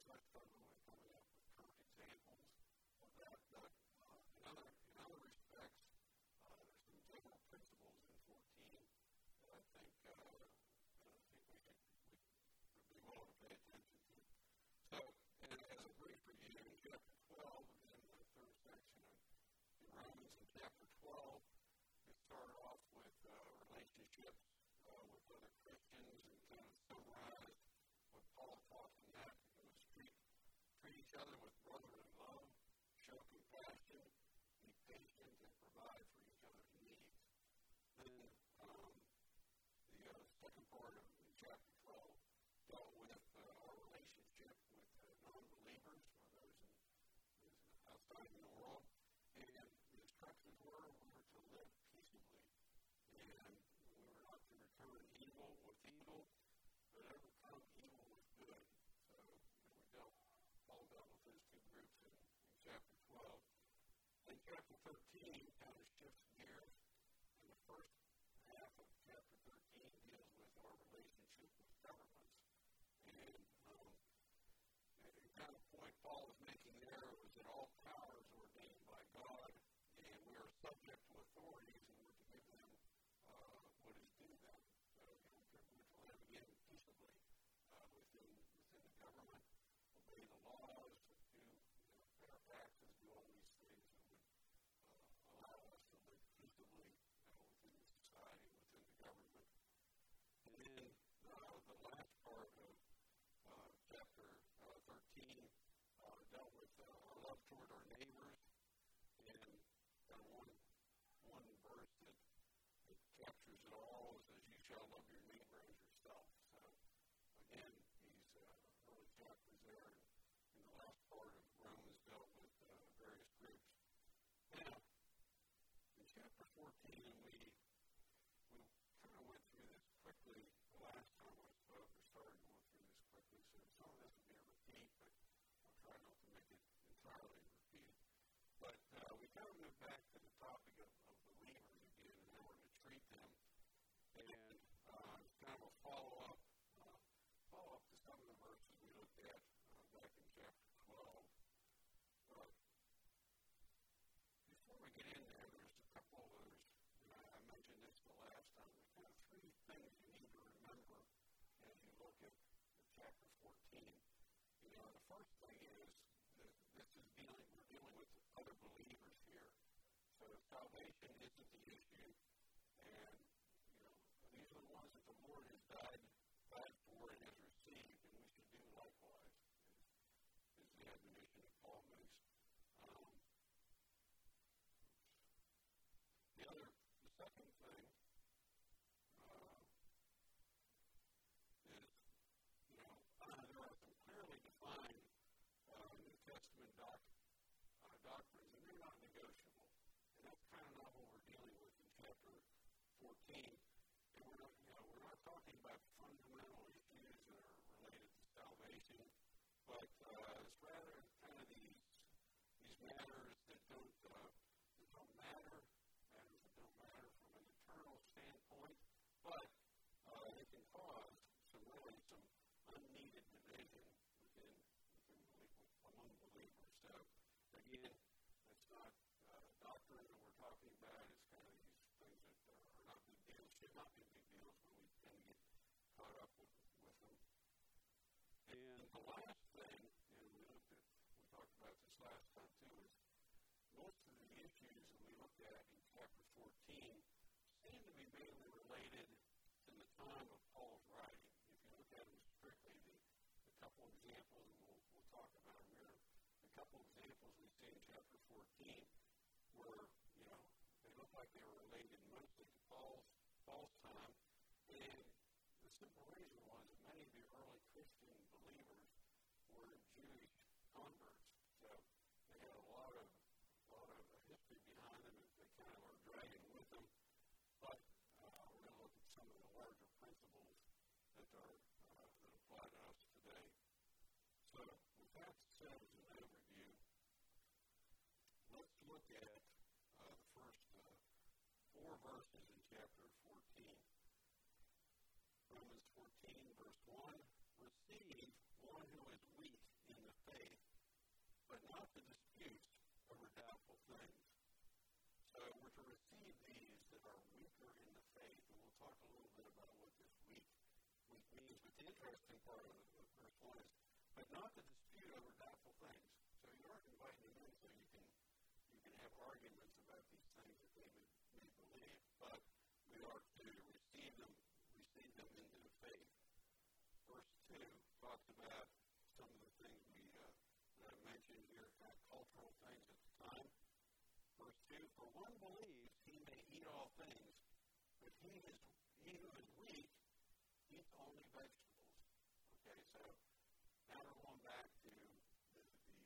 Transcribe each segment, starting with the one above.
I struggle with coming up with current examples of that. But in other respects, there's some general principles in 14 that I think we would be willing to pay attention to. So, as a brief review, in chapter 12, in the third section in Romans, in chapter 12, it started off with relationships with other Christians and kind of summarized what Paul taught in that. It was treat each other with brotherly love, show compassion, be patient, and provide for each other's needs. Then the second part of chapter 12 dealt with our relationship with non-believers, or those outside in the world, and the instructions were we were to live peaceably, and we were not to return evil with evil, but overcome evil with good. So Paul dealt with those two groups in chapter 12. Then chapter 13 kind of shifts gears, and the first half of chapter 13 deals with our relationship with governments. And the kind of point Paul was making there was that all power is ordained by God, and we are subject to authorities, and we're to give them what is due them. So we're to live again peaceably within the government, obey the laws, do pay our taxes, do all these things that would allow us to live peaceably within the society, within the government. And then the last part of chapter 13 dealt with our love toward our neighbors, and kind of one verse that captures it all is, you shall love your neighbor as yourself. So, again, these early chapters there in the last part of Romans dealt with various groups. Now, in chapter 14, we kind of went through this quickly the last time we spoke. We started going through this quickly, so some of this will be a repeat, but I'll try not to make it entirely repeated. But we kind of moved back to the topic of believers again and how we're to treat them. And it's kind of a follow-up to some of the verses we looked at back in chapter 12. But before we get in there, there's a couple of others, and I mentioned this the last time. There's kind of three things you need to remember as you look at chapter 14. The first thing is that we're dealing with other believers here. So salvation isn't the issue, and these are the ones that the Lord has died for and has received, and we should do likewise, is the admonition that Paul makes. The second thing is, there are some clearly defined New Testament doctrines, and they're not negotiable. And that's kind of not what we're dealing with in chapter 14. And we're not talking about fundamental issues that are related to salvation, but it's rather kind of these matters that don't matter from an eternal standpoint, but it can cause some unneeded division among believers. So again, it's not doctrine that we're talking about. It's kind of these things that are not big deals, should not be big deals, but we tend to get caught up with them. And the last thing, and we talked about this last time too, is most of the issues that we looked at in chapter 14 seem to be mainly related to the time of Paul's writing. If you look at them strictly, the couple examples, and we'll talk about them here, a couple examples we see in chapter 14 were, they look like they were related mostly to Paul's time, and the simple reason was that many of the early Christian believers were Jewish converts, so they had a lot of history behind them that they kind of are dragging with them. But we're going to look at some of the larger principles that apply to us today. So with that said as an overview, let's look at the first 4 verses in chapter 14. faith, but not to dispute over doubtful things. So we're to receive these that are weaker in the faith, and we'll talk a little bit about what this weak means. But the interesting part of verse 1 is, but not to dispute over doubtful things. So you aren't inviting them in so you can have arguments about these things that they may believe, but we are to receive them into the faith. Verse 2 talks about some of the things that I mentioned here, kind of cultural things at the time. Verse 2, for one believes he may eat all things, but he who is weak eats only vegetables. Okay, so now we're going back to the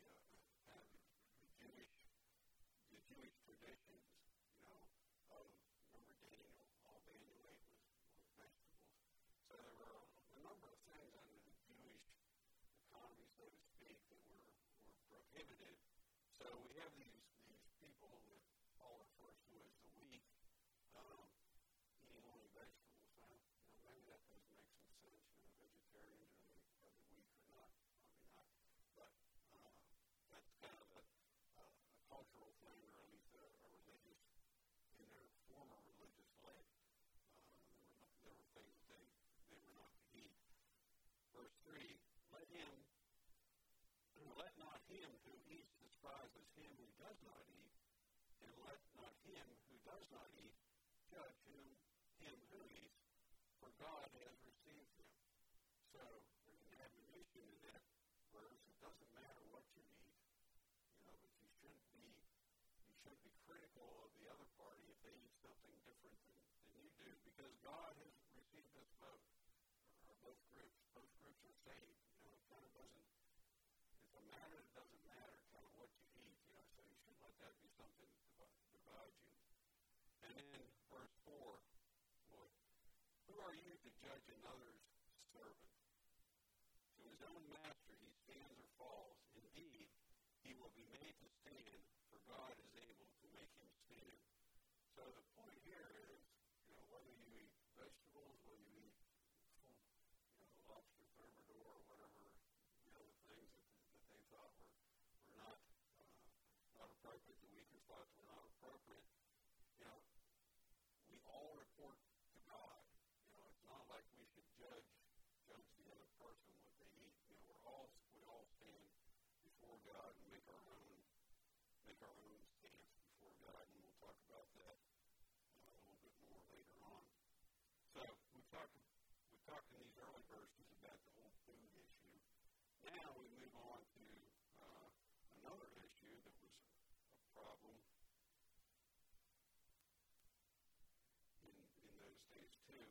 Jewish traditions, of, remember Daniel, all Daniel ate was vegetables. So there were a number of things under the Jewish economy, so to speak, that were prohibited. So we have these people that Paul refers to as the weak, eating only vegetables. Well, maybe that does make some sense. Vegetarians, are they weak or not? Probably not. But that's kind of a cultural thing, or at least a religious, in their former religious life. There were things that they were not to eat. Verse 3, let not him who eats despises him who does not eat, and let not him who does not eat judge him who eats, for God has received him. So there's an admonition in that verse. It doesn't matter what you eat, but you should be critical of the other party if they eat something different than you do, because God has received us both, or both groups. Both groups are saved. It kind of doesn't. It's a matter that doesn't matter kind of what you eat, so you shouldn't let that be something that divides you. And then verse 4, boy, who are you to judge another's servant? To his own master he stands or falls. Indeed, he will be made to stand, for God is able to make him stand. So the point here is, whether you eat vegetables, whether you eat lobster thermidor, or whatever the other things that they thought were not appropriate, the weaker thoughts were not appropriate, we all report to God. It's not like we should judge the other person what they eat. We all stand before God and make our own stance before God, and we'll talk about that a little bit more later on. So we talked in these early verses about the whole food issue. Now we move on to another issue that was a problem in those days too.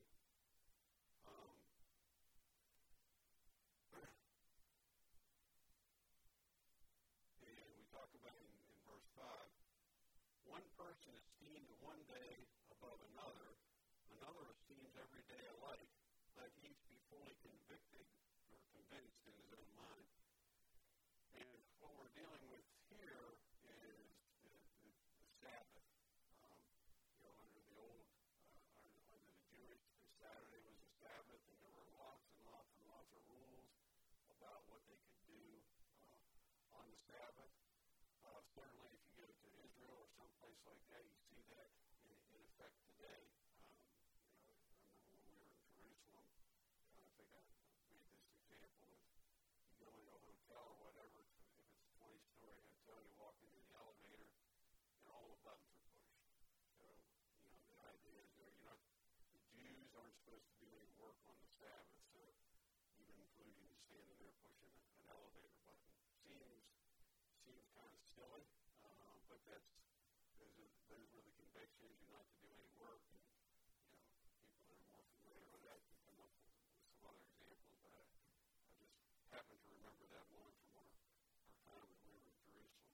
And we talk about in verse 5, one person esteems one day above another esteems every day alike. Let each be fully convicted or convinced in his own mind. And what we're dealing with here is the Sabbath. Under the old, under the Jewish, Saturday was the Sabbath, and there were lots and lots and lots of rules about what they could do on the Sabbath. Certainly, if you go to Israel or someplace like that, you see that in effect today. I remember when we were in Jerusalem, I think I made this example of you go into a hotel or whatever, if it's a 20-story hotel, you walk into the elevator, and all the buttons are pushed. So, the idea is the Jews aren't supposed to do any work on the Sabbath, so even including standing there pushing an elevator button seems kind of silly, but those were the convictions. You're not to do any work, and people that are more familiar with that can come up with some other examples, but I just happen to remember that one from our time when we were in Jerusalem.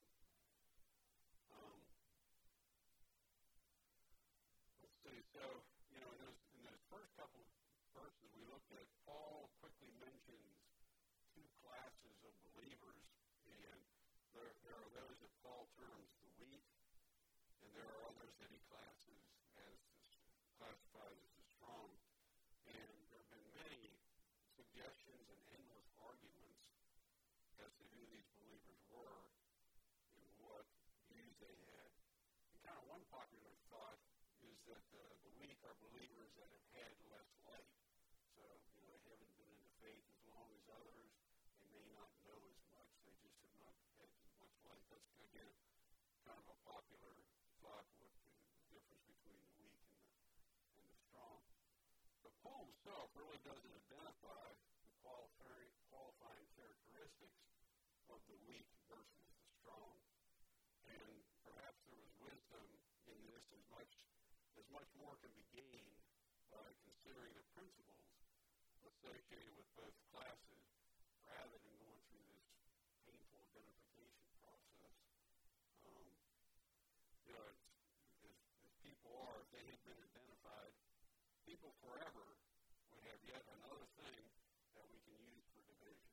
Let's see. So in those first couple of verses we looked at, Paul quickly mentions two classes of believers, and there are those that Paul terms the weak, and there are others that he classifies as the strong. And there have been many suggestions and endless arguments as to who these difficulties they had. And kind of one popular thought is that the weak are believers that have had less light. So, they haven't been in the faith as long as others. They may not know as much. They just have not had as much light. That's, again, kind of a popular thought, what the difference between the weak and the strong. But Paul himself really doesn't identify the qualifying characteristics of the weak versus the strong. And perhaps there was wisdom in this as much more can be gained by considering the principles associated with both classes rather than going through this painful identification process. As people are, if they had been identified, people forever would have yet another thing that we can use for division.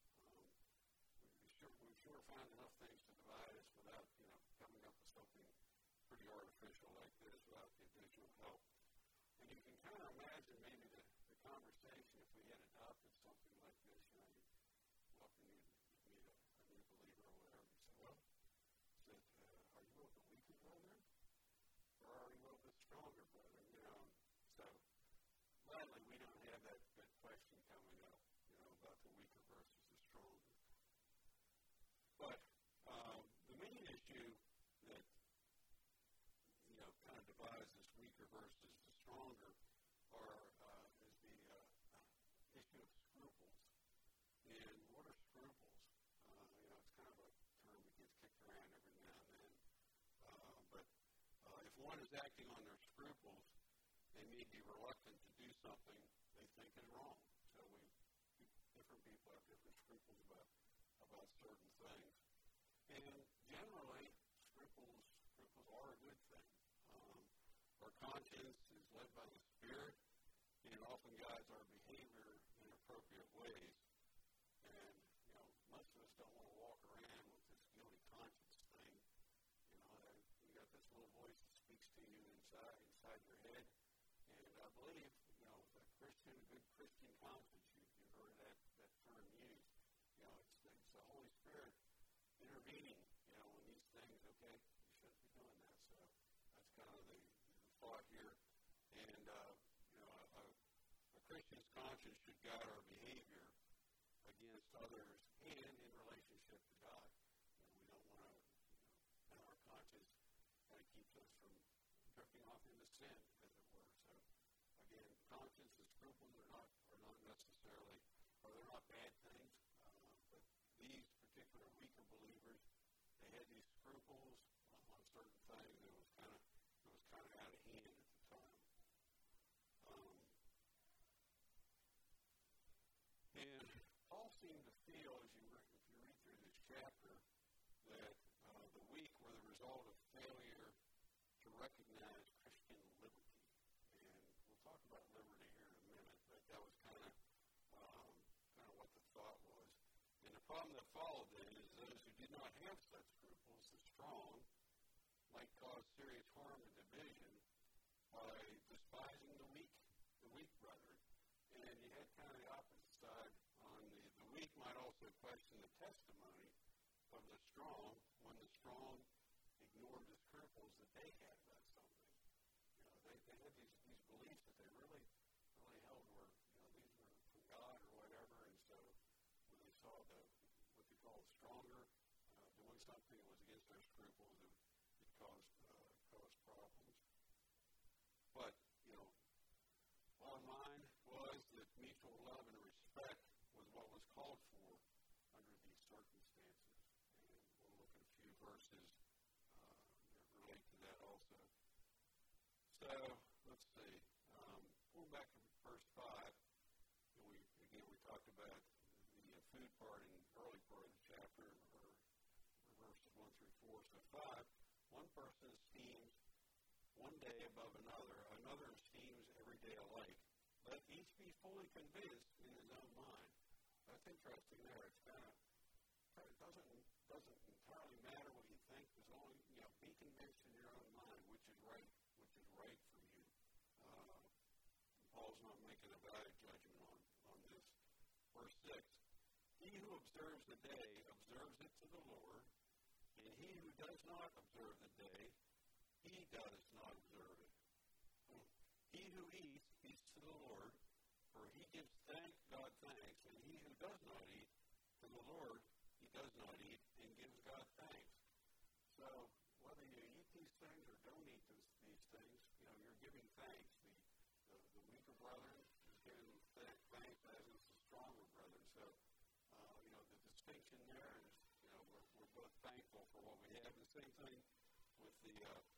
We sure find enough things to divide us without, coming up with something pretty artificial like this without the additional help. And you can kind of imagine maybe the conversation if we had adopted something like this. You welcome you to meet a new believer or whatever. You say, well, are you a little bit weaker brother? Or are you a little bit stronger brother? So gladly we don't have that question coming up, about the weaker versus the stronger. But the main issue that, kind of divides this weaker versus the stronger is the issue of scruples. And what are scruples? It's kind of a term that gets kicked around every now and then. But if one is acting on their scruples, they may be reluctant to do something they think is wrong. So different people have different scruples about certain things. And generally, scruples are a good thing. Our conscience is led by the Spirit, and it often guides our behavior in appropriate ways. And, most of us don't want to walk around with this guilty conscience thing. You got this little voice that speaks to you inside your head. And I believe, a good Christian conscience, you've heard that term used. It's the Holy Spirit intervening, when these things, okay, you shouldn't be doing that. So that's kind of the thought here. And, a Christian's conscience should guide our behavior against others and in relationship to God. We don't want to, and our conscience kind of keeps us from drifting off into sin, as it were. So, again, conscience and scruples are not necessarily, or they're not bad things, but these particular weaker believers, they had these scruples on certain things. It was kind of out of hand at the time. And Paul seemed to feel, if you read through this chapter, that the weak were the result of failure to recognize Christian liberty. And we'll talk about liberty here in a minute, but that was kind of what the thought was. And the problem that followed then is those who did not have such scruples, the strong, might cause serious harm and division by despising the weak brethren. And you had kind of the opposite side on the weak might also question the testimony of the strong when the strong ignored the scruples that they had about something. They had these beliefs that they really held were, these were from God or whatever, and so when they saw what they call the stronger doing something that was against their scruples, it caused problems. But, bottom line was that mutual love and respect was what was called for under these circumstances. And we'll look at a few verses that relate to that also. So, let's see. Going back to verse 5, and we talked about the food part in the early part of the chapter, or verses 1 through 4. So 5, one person esteems one day above another esteems every day alike. Let each be fully convinced in his own mind. That's interesting there. It's it doesn't entirely matter what you think, as long as be convinced in your own mind which is right for you. Paul's not making a value judgment on this. Verse 6, he who observes the day observes it to the Lord, And he who does not observe the day, he does not observe it. He who eats to the Lord, for he gives God thanks. And he who does not eat to the Lord, he does not eat and gives God thanks. So whether you eat these things or don't eat these things, you're giving thanks. The weaker brother is giving thanks as is the stronger brother. So, the distinction there is, we're both thankful for what we have. The same thing with the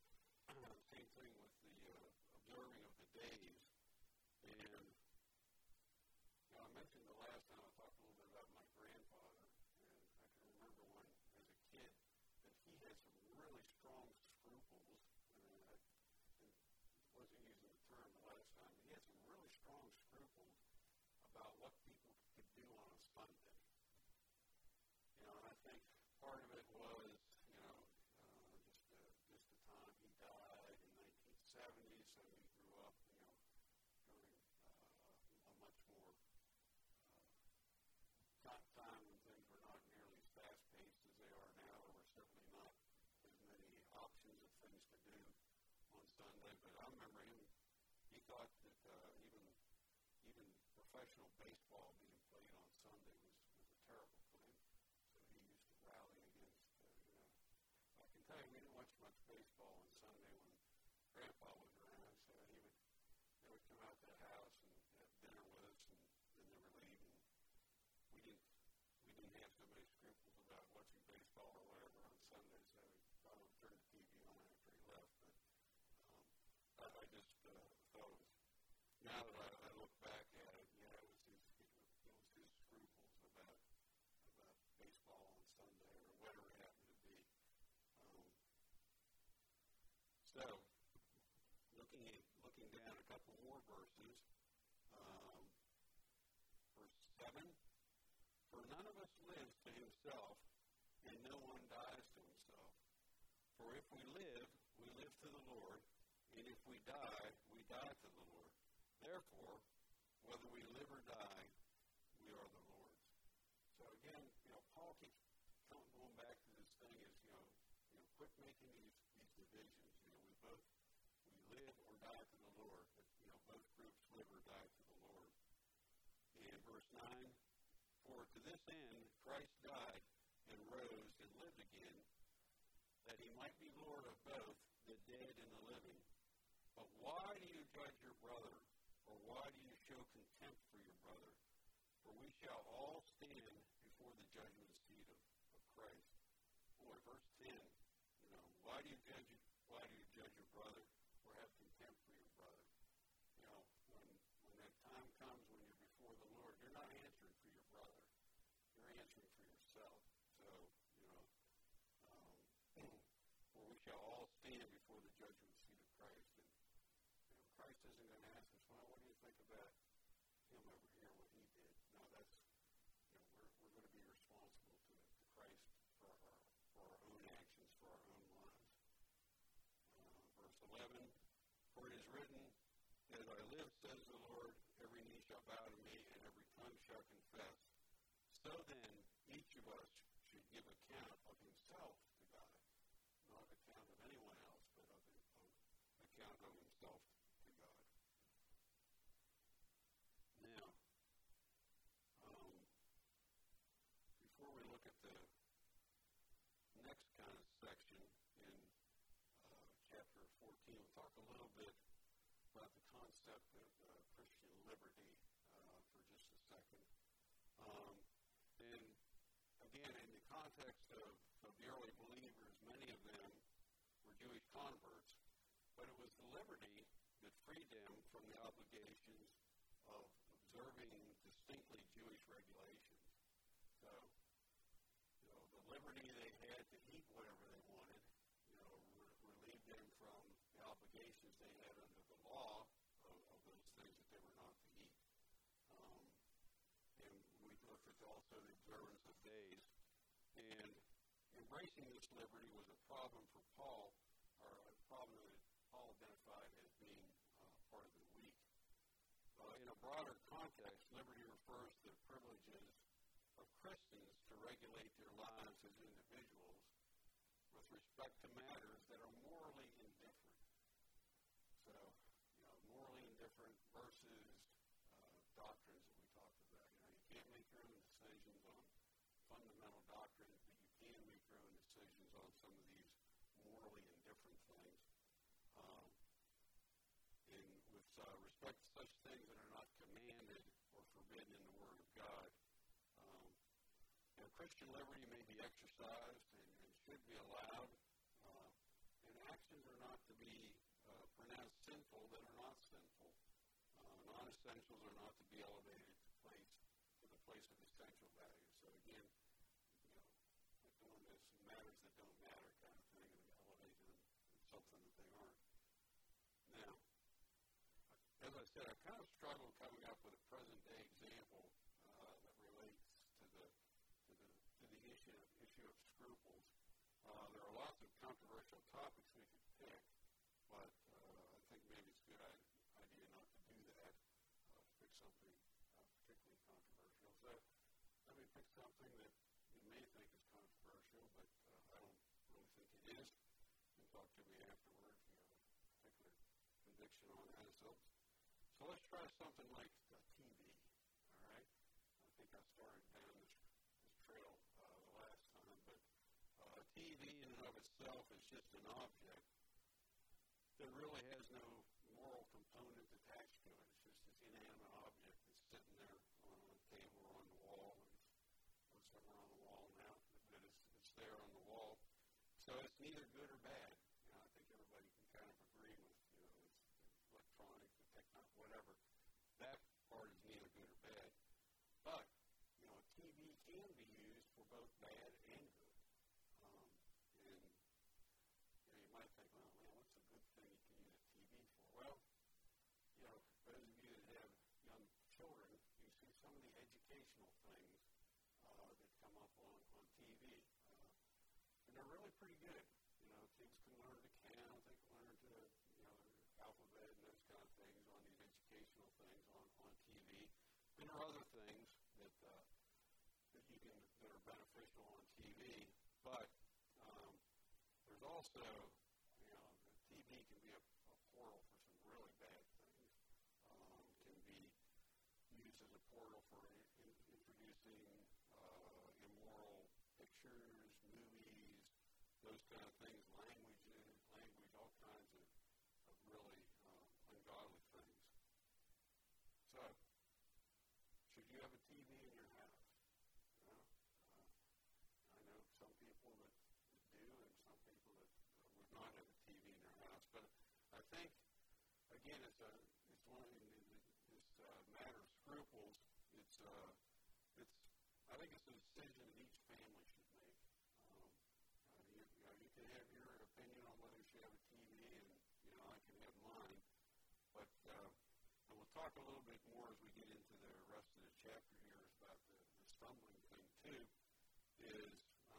observing of the days. And I mentioned the last time I talked a little bit about my grandfather, and I can remember when, as a kid, that he had some really strong scruples. I wasn't using the term the last time, but he had some really strong scruples about what people could do on a Sunday. And I think part of it was, just the time he died in 1970, so he grew up, during a much more time when things were not nearly as fast-paced as they are now. There were certainly not as many options of things to do on Sunday. But I remember he thought that even professional baseball being played on Sunday was a terrible thing. So he used to rally against, I can tell you we didn't watch much baseball on Sunday when Grandpa was around. So they would come out to the house and have dinner with us, and then they were leaving. We didn't have so many scruples about watching baseball or whatever on Sunday, so we probably would turn the TV on after he left. But I just thought it was, now that I look back at it, it was his scruples about baseball on Sunday or whatever it happened to be. So, looking down a couple more verses, verse 7. For none of us lives to himself, and no one dies to himself. For if we live to the Lord, and if we die to the Lord. Therefore, whether we live or die, we are the Lord's. So again, Paul keeps going back to this thing is, quit making these divisions. We live or die to the Lord. But, both groups live or die to the Lord. And verse 9, for to this end Christ died and rose and lived again, that he might be Lord of both the dead and the living. But why do you judge your brother, or why do you show contempt for your brother? For we shall all stand before the judgment seat of Christ. Boy, verse 10, why do you judge your brother, or have contempt for your brother? When that time comes when you're before the Lord, you're not answering for your brother. You're answering for yourself. So, for we shall all stand before the judgment seat of Christ. And, Christ isn't going to ask us, well, what do you think about him over here, what he did? No, that's, we're going to be responsible to Christ for our own actions, for our own lives. Verse 11, for it is written, as I live, says the Lord, every knee shall bow to me, and every tongue shall confess. So then, each of us should give account of himself to God. Not account of anyone else, but of account of himself to God. Now, before we look at the next kind of section in chapter 14, we'll talk a little bit about the concept of Christian liberty for just a second. And again, in the context of the early believers, many of them were Jewish converts, but it was the liberty that freed them from the obligations of observing distinctly Jewish regulations. So, the liberty they had to eat whatever they wanted, relieved them from the obligations they had under the law of those things that they were not to eat. And we looked at also the observance of days. And embracing this liberty was a problem for Paul, or a problem that Paul identified as being part of the weak. In a broader context, liberty refers to the privileges of Christians to regulate their lives as individuals with respect to matters that are morally indifferent. So, morally indifferent versus doctrines that we talked about. You can't make your own decisions on fundamental doctrines, but you can make your own decisions on some of these morally indifferent things. And with respect to such things that are not commanded or forbidden in the Word of God, Christian liberty may be exercised and should be allowed, and actions are not to be pronounced sinful that are not sinful. Non-essentials are not to be elevated to the place of essential value. So again, like doing this matters that don't matter kind of thing, and elevating them to something that they aren't. Now, as I said, I kind of struggled coming up with a present-day example that relates to the issue of scruples. There are lots of controversial topics we could pick, but I think maybe it's a good idea not to do that, pick something particularly controversial. So let me pick something that you may think is controversial, but I don't really think it is. You can talk to me afterward if you have a particular conviction on that. So let's try something like TV, all right? I think I started down this trail the last time, but TV in and of itself is just an object that really has no moral component attached to it. It's just this inanimate object that's sitting there on a table or on the wall. It's somewhere on the wall now, but it's there on the wall. So it's neither good or bad. I think everybody can kind of agree with, it's electronic, the technology, whatever. That part is neither good or bad. But, TV can be used for both bad and good. And you might think, well, man, what's a good thing you can use a TV for? Well, those of you that have young children, you see some of the educational things that come up on TV. And they're really pretty good. Kids can learn to count, they can learn to, alphabet and those kind of things on these educational things on TV. And there are other things that are beneficial on TV, but there's also, the TV can be a portal for some really bad things. Can be used as a portal for introducing immoral pictures, movies, those kind of things, language, all kinds of really ungodly things. So, should you have a TV in your house? I know some people that do and some people that would not have a TV in their house. But I think, again, it's one of this matter of scruples. I think it's a decision that each family should make. You can have your opinion on whether you should have a TV, and I can have mine. But and we'll talk a little bit more as we get into the rest of the chapter here about the stumbling thing too. Is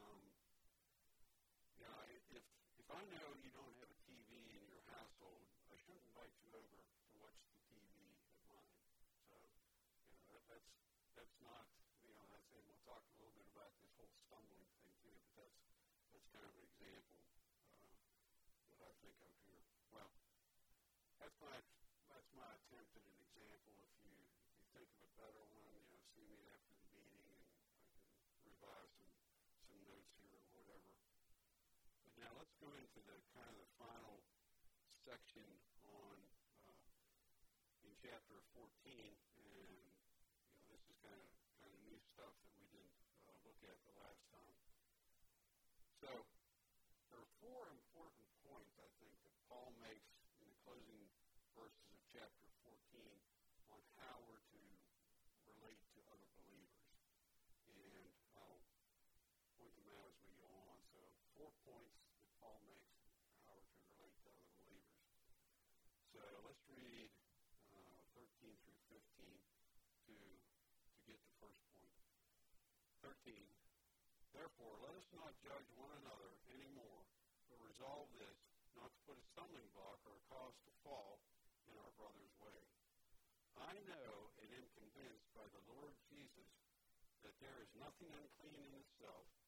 if I know you don't have a TV in your household, I shouldn't invite you over to watch the TV at mine. So that's not and we'll talk a little bit about this whole stumbling thing too. But that's kind of an example that I think of here. Well, that's my attempt at an example. If you think of a better one, see me after the meeting, and I can revise some notes here or whatever. But now let's go into the kind of the final section on in chapter 14, and this is kind of new stuff that we didn't look at the last time. So there are four important points, I think, that Paul makes in the closing verses of chapter 14 on how we're to relate to other believers. And I'll point them out as we go on. So 4 points that Paul makes how we're to relate to other believers. So let's read 13 through 15 to get the first point. 13. Therefore, let us not judge one another anymore, but resolve this, not to put a stumbling block or a cause to fall in our brother's way. I know and am convinced by the Lord Jesus that there is nothing unclean in itself,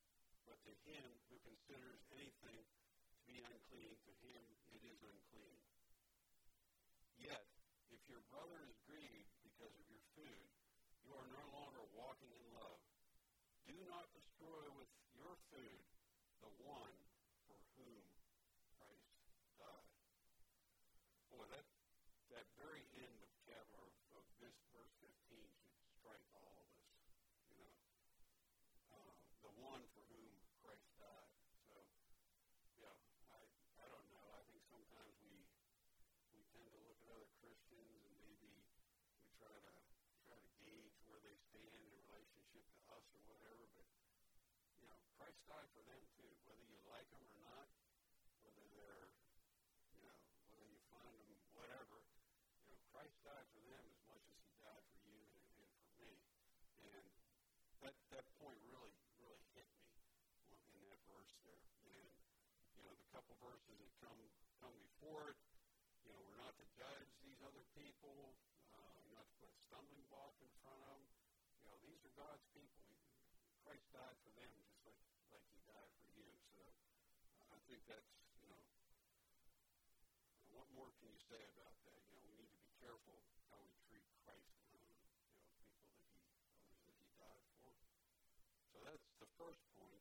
but to him who considers anything to be unclean, to him it is unclean. Yet, if your brother is grieved because of your food, you are no longer walking in love. Do not destroy with your food the one for whom Christ died. Boy, that very end of this verse 15 should strike all of us. You know, the one for whom Christ died. So, yeah, I don't know. I think sometimes we tend to look at other Christians and maybe we try to gauge where they stand in relationship to us or whatever. But you know, Christ died for them too, whether you like them or not, whether they're, you know, whether you find them, whatever. You know, Christ died for them as much as he died for you and for me. And that point really hit me in that verse there. And, you know, the couple verses that come before it, you know, we're not to judge these other people, we're not to put a stumbling block in front of them. You know, these are God's people. Christ died for them just like he died for you. So I think that's, you know, what more can you say about that? You know, we need to be careful how we treat Christ and you know, people that others that he died for. So that's the first point.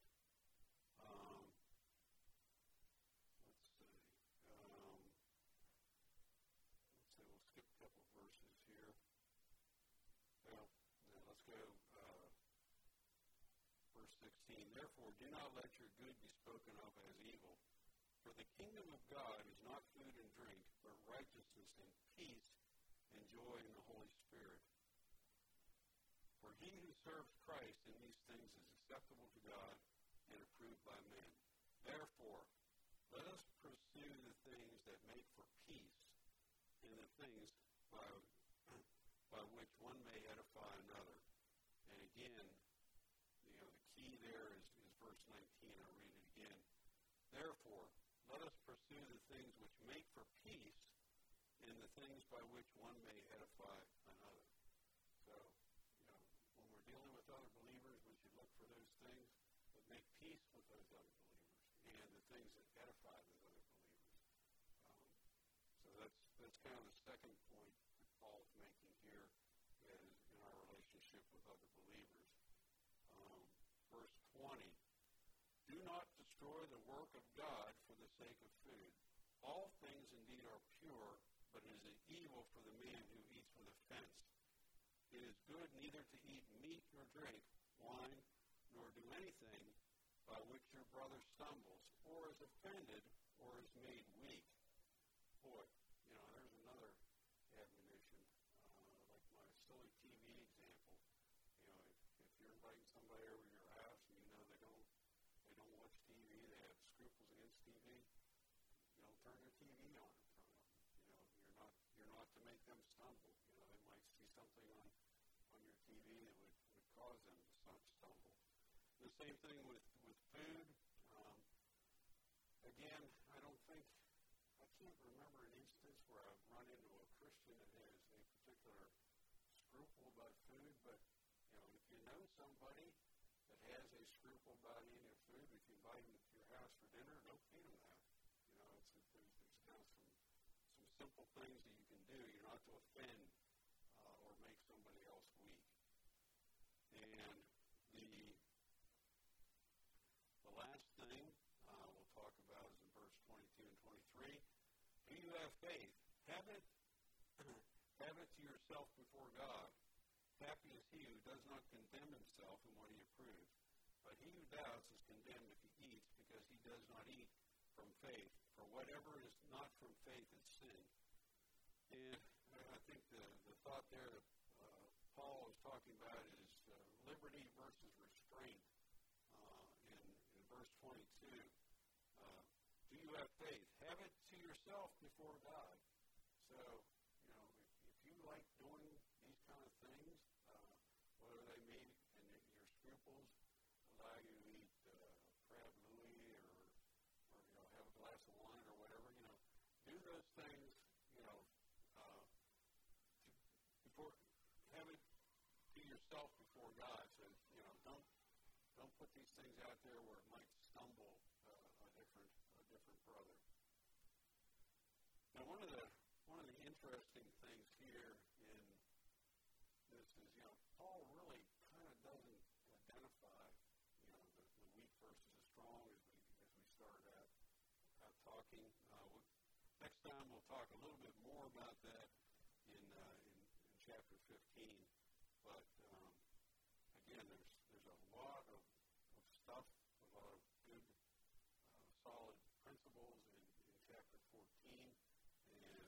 Let's see. We'll skip a couple of verses here. Well, let's go. Verse 16, therefore, do not let your good be spoken of as evil. For the kingdom of God is not food and drink, but righteousness and peace and joy in the Holy Spirit. For he who serves Christ in these things is acceptable to God and approved by men. Therefore, let us pursue the things that make for peace and the things by which one may edify another. And again, you know, the key there is verse 19. I'll read it again. Therefore, let us pursue the things which make for peace and the things by which one may edify another. So, you know, when we're dealing with other believers, we should look for those things that make peace with those other believers and the things that edify those other believers. So that's kind of the second point that Paul's making here is in our relationship with other believers. Verse 20, do not destroy the work of God for the sake of food. All things indeed are pure, but it is evil for the man who eats with offense. It is good neither to eat meat nor drink wine, nor do anything by which your brother stumbles, or is offended, or is made weak. Boy, you know, there's another admonition, like my silly TV example. You know, if you're inviting somebody over to your house and you know they don't watch TV, they have scruples against TV, you know, turn your TV on in front of them. You know, you're not to make them stumble. You know, they might see something on your TV that would cause them to stumble. The same thing with food. Again, I can't remember an instance where I've run into a Christian that has a particular scruple about food, but you know, if you know somebody that has a scruple about eating your food, if you invite them to your house for dinner, don't feed them that. You know, there's kind of some simple things that you can do. You're not to offend or make somebody else weak. And the last thing we'll talk about is in verse 22 and 23. Do you have faith? Have it to yourself before God. Happy is he who does not condemn himself in what he approves. But he who doubts is condemned if he eats, because he does not eat from faith. For whatever is not from faith is sin. And I think the thought there that Paul is talking about is liberty versus restraint. In verse 22, do you have faith? Have it to yourself before God. So, you know, if you like doing these kind of things, whether they meet and your scruples allow you to eat crab louis or you know, have a glass of wine or whatever, you know, do those things, you know, before, have it to yourself before God. So, you know, don't put these things out there where it might stumble a different brother. Now, one of the interesting things here in this is, Paul really kind of doesn't identify, the weak versus the strong as we started out talking. Next time we'll talk a little bit more about that in chapter 15. But again, there's a lot of stuff, a lot of good, solid principles in chapter 14, and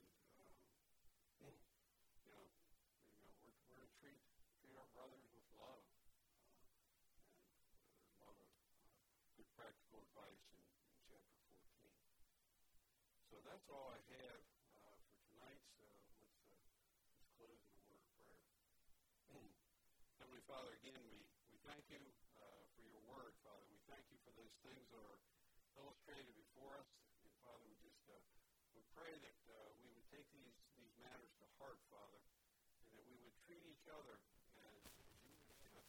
we're to treat our brothers with love, and there's a lot of good practical advice in chapter 14. So that's all I have for tonight. So let's close in a word of prayer. Heavenly Father, again, we thank you for your word, Father. We thank you for those things that are illustrated before us. And Father, we pray that we would take these matters to heart, Father, and that we would treat each other as you would treat us.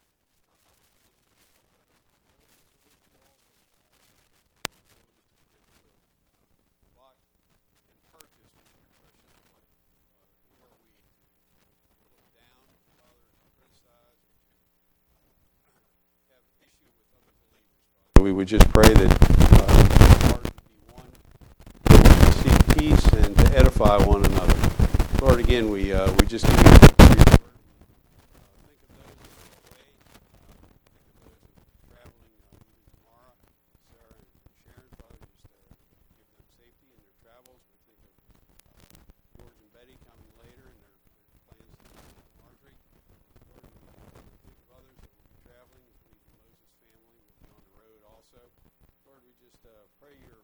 Bought and purchased with your precious blood. Who are we to look down, Father, and criticize, or to have issue with other believers, Father? We would just pray that our heart would be one, to seek peace and to edify one another. Lord, again, we just give you your word. Think of those that are away. Think of those that are traveling even tomorrow. Sarah and Sharon, Father, just give them safety in their travels. We think of George and Betty coming later and their plans to Marjorie. Lord, we think of others that will be traveling. We believe the Moses family will be on the road also. Lord, we just pray your